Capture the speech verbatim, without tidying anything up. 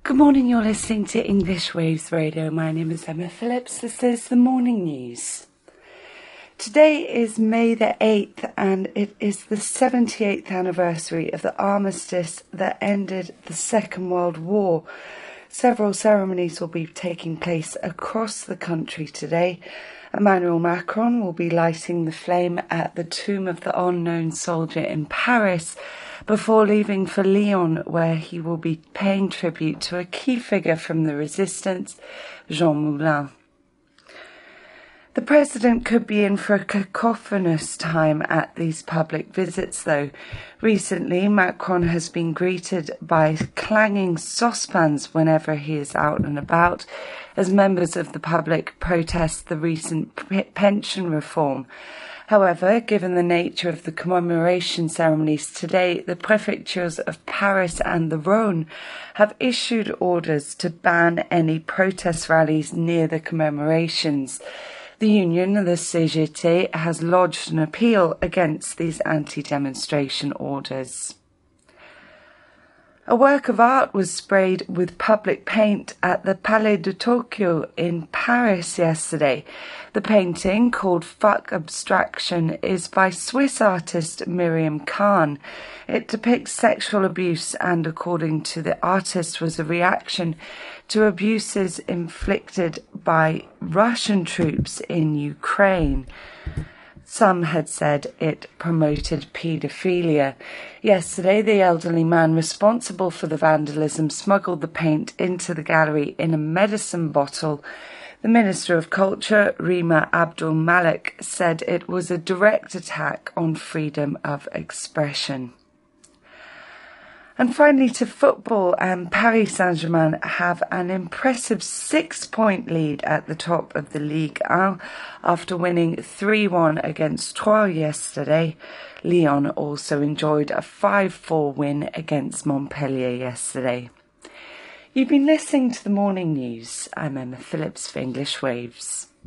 Good morning, you're listening to English Waves Radio. My name is Emma Phillips. This is the morning news. Today is May the eighth and it is the seventy-eighth anniversary of the armistice that ended the Second World War. Several ceremonies will be taking place across the country today. Emmanuel Macron will be lighting the flame at the Tomb of the Unknown Soldier in Paris before leaving for Lyon, where he will be paying tribute to a key figure from the resistance, Jean Moulin. The president could be in for a cacophonous time at these public visits, though. Recently, Macron has been greeted by clanging saucepans whenever he is out and about, as members of the public protest the recent pension reform. However, given the nature of the commemoration ceremonies today, the prefectures of Paris and the Rhône have issued orders to ban any protest rallies near the commemorations. The union, the C G T, has lodged an appeal against these anti-demonstration orders. A work of art was sprayed with public paint at the Palais de Tokyo in Paris yesterday. The painting, called Fuck Abstraction, is by Swiss artist Miriam Khan. It depicts sexual abuse and, according to the artist, was a reaction to abuses inflicted by Russian troops in Ukraine. Some had said it promoted paedophilia. Yesterday, the elderly man responsible for the vandalism smuggled the paint into the gallery in a medicine bottle. The Minister of Culture, Rima Abdul Malik, said it was a direct attack on freedom of expression. And finally to football, and Paris Saint-Germain have an impressive six-point lead at the top of the Ligue one after winning three one against Troyes yesterday. Lyon also enjoyed a five four win against Montpellier yesterday. You've been listening to the morning news. I'm Emma Phillips for English Waves.